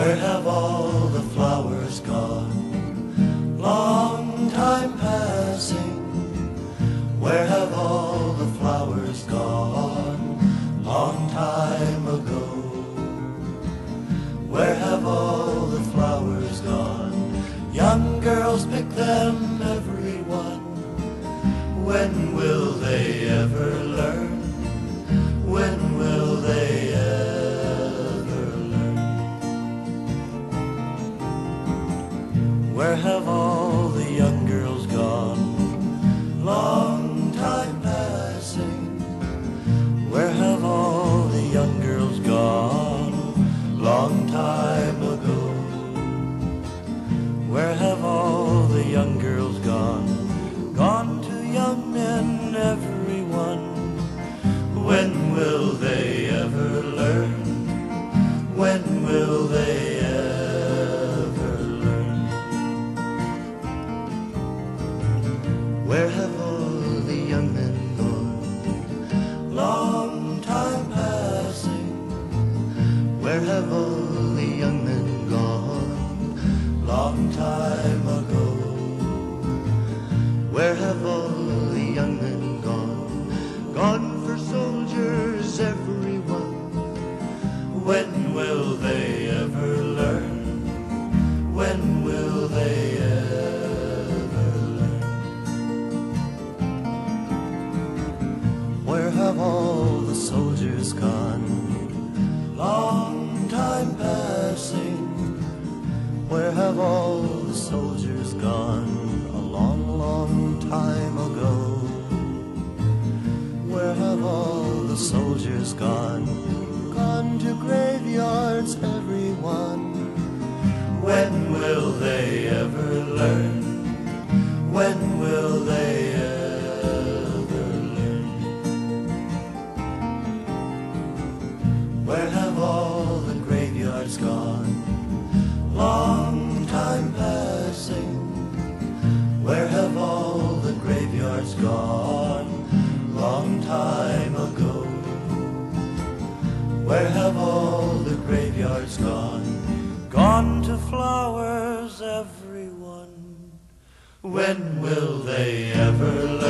Where have all the flowers gone? Long time passing. Where have all the flowers gone? Long time ago. Where have all the flowers gone? Young girls pick them, everyone. When will they ever learn? When will they ever learn? Where have all the young girls gone? Long time passing. Where have all the young girls gone? Long time ago. Where have all the young girls gone? Gone to young men, everyone. When will they ever learn? When will they ever learn? Where have all the young men gone? Long time passing. Where have all the young men gone? Long time ago. Where have all the young men gone? Gone for soldiers, everyone. When will they ever learn? When will they ever learn? Where have all the soldiers gone? Long time passing. Where have all the soldiers gone? A long, long time ago. Where have all the soldiers gone? Gone to graveyards, everyone. When will they ever learn? When will they ever learn? Where have all the graveyards gone? Long time passing. Where have all the graveyards gone? Long time ago. Where have all the graveyards gone? Gone to flowers, everyone. When will they ever learn?